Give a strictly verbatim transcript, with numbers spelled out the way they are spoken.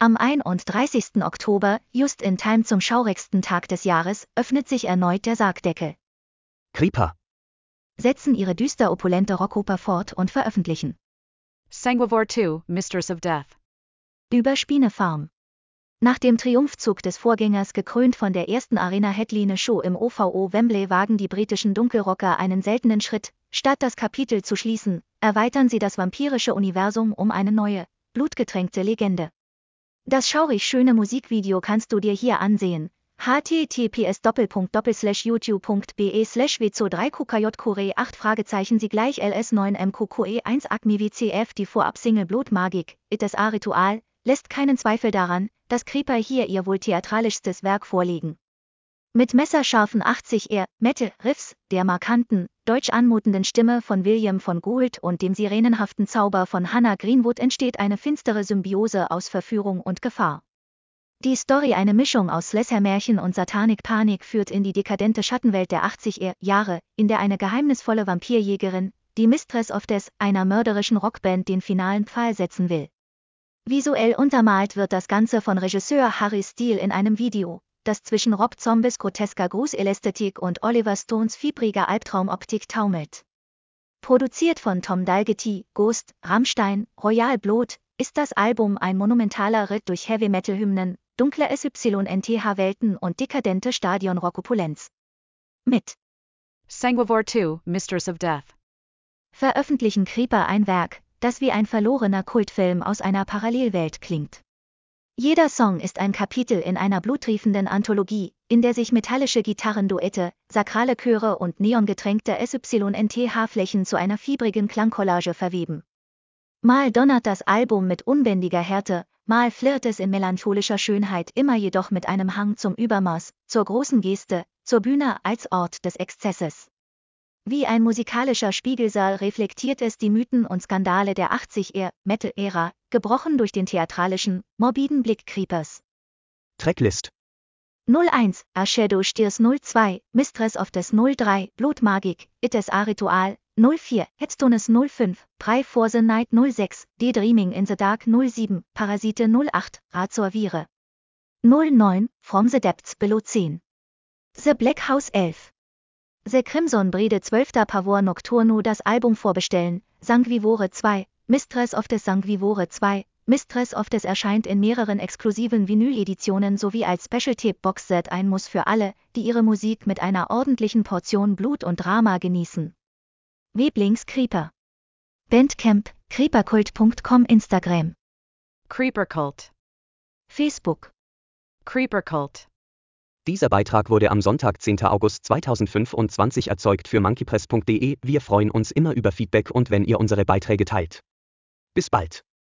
Am einunddreißigsten Oktober, just in time zum schaurigsten Tag des Jahres, öffnet sich erneut der Sargdeckel. Creeper. Setzen ihre düster opulente Rockoper fort und veröffentlichen. Sanguivore zwei, Mistress of Death. Über Spinefarm. Nach dem Triumphzug des Vorgängers gekrönt von der ersten Arena-Headline-Show im O V O Wembley wagen die britischen Dunkelrocker einen seltenen Schritt. Statt das Kapitel zu schließen, erweitern sie das vampirische Universum um eine neue, blutgetränkte Legende. Das schaurig schöne Musikvideo kannst du dir hier ansehen. h t t p s youtube punkt b e slash w zwei drei q k j q r e acht Fragezeichen sie gleich l s neun m q q e eins A C M I W C F. Die Vorab-Single Blutmagik, It S A Ritual, lässt keinen Zweifel daran, dass Creeper hier ihr wohl theatralischstes Werk vorlegen. Mit messerscharfen achtzig R Metal-Riffs, der markanten, deutsch anmutenden Stimme von William von Gould und dem sirenenhaften Zauber von Hannah Greenwood entsteht eine finstere Symbiose aus Verführung und Gefahr. Die Story, eine Mischung aus Slasher-Märchen und Satanik-Panik, führt in die dekadente Schattenwelt der achtziger Jahre, in der eine geheimnisvolle Vampirjägerin, die Mistress of Death, einer mörderischen Rockband den finalen Pfahl setzen will. Visuell untermalt wird das Ganze von Regisseur Harry Steele in einem Video, das zwischen Rob Zombies grotesker Gruselästhetik und Oliver Stones fiebriger Albtraumoptik taumelt. Produziert von Tom Dalgetty, Ghost, Rammstein, Royal Blood, ist das Album ein monumentaler Ritt durch Heavy-Metal-Hymnen, dunkle S Y N T H-Welten und dekadente Stadion-Rock-Opulenz. Mit Sanguivore zwei, Mistress of Death. veröffentlichen Creeper ein Werk, das wie ein verlorener Kultfilm aus einer Parallelwelt klingt. Jeder Song ist ein Kapitel in einer bluttriefenden Anthologie, in der sich metallische Gitarrenduette, sakrale Chöre und neongetränkte S Y N T H-Flächen zu einer fiebrigen Klangcollage verweben. Mal donnert das Album mit unbändiger Härte, mal flirrt es in melancholischer Schönheit, immer jedoch mit einem Hang zum Übermaß, zur großen Geste, zur Bühne als Ort des Exzesses. Wie ein musikalischer Spiegelsaal reflektiert es die Mythen und Skandale der achtziger Metal-Ära, gebrochen durch den theatralischen, morbiden Blick Creepers. Tracklist. null eins, A Shadow Stirs null zwei, Mistress of Death null drei, Blutmagik, It S A Ritual, null vier, Headstones null fünf, Pray for the Night null sechs, Daydreaming in the Dark null sieben, Parasite null acht, Razor Vire. null neun, From the Depths Below zehn. The Black House elf. The Crimson Bride zwölfter Pavor Nocturno. Das Album vorbestellen, Sanguivore zwei, Mistress of Death. Sanguivore zwei, Mistress of Death erscheint in mehreren exklusiven Vinyl-Editionen sowie als Special-Tape-Box-Set, ein Muss für alle, die ihre Musik mit einer ordentlichen Portion Blut und Drama genießen. Weblings Creeper. Bandcamp, creepercult punkt com. Instagram. Creeper Cult. Facebook. Creeper Cult. Dieser Beitrag wurde am Sonntag, zehnten August zweitausendfünfundzwanzig erzeugt für monkeypress punkt de. Wir freuen uns immer über Feedback und wenn ihr unsere Beiträge teilt. Bis bald.